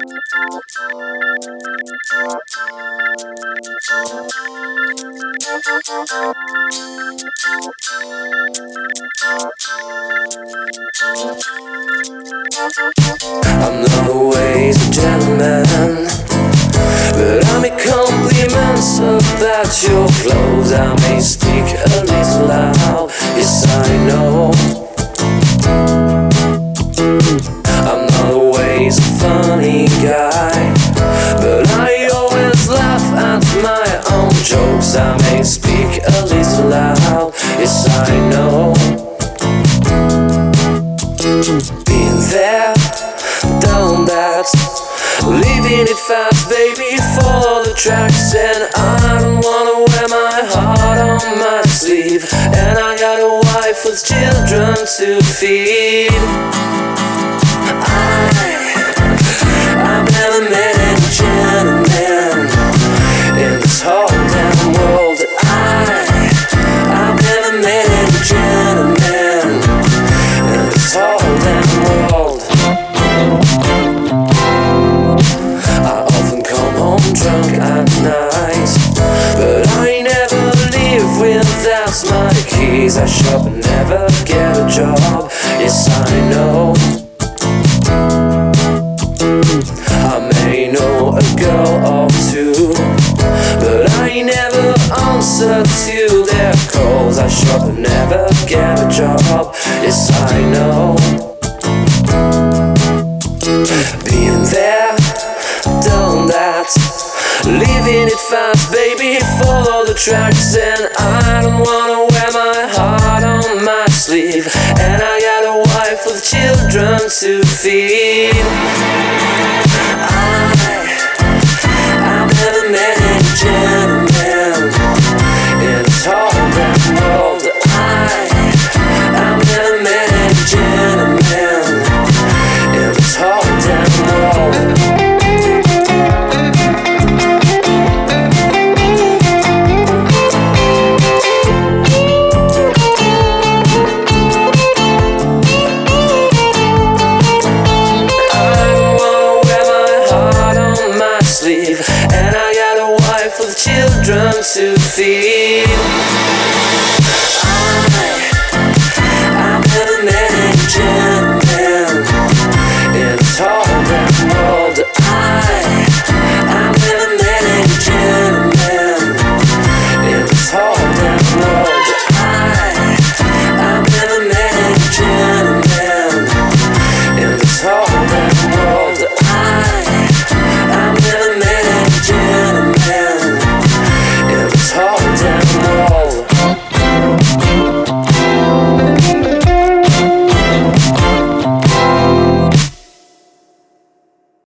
I'm not always a gentleman, but I make compliments about your clothes. I may speak a little loud, yes I know. I'm not always a funny guy, but I always laugh at my own jokes. I may speak a little loud, yes I know. Been there, done that, living it fast, baby, follow the tracks. And I don't wanna wear my heart on my sleeve, and I got a wife with children to feed. I've never met any gentleman in this whole damn world. I've never met any gentleman in this whole damn world. I often come home drunk at night, but I never leave without my keys. I shop and never get a job, yes I know. I may know a girl or two, but I never answer to their calls. I shop and never get a job, yes I know. Being there, done that, living it fast, baby, follow the tracks. And I don't wanna wear my heart on my sleeve, and I got a wife with children to feed. I've never met any gentleman in this whole damn world. I've never met any gentleman in this whole damn world. And I got a wife with children to feed.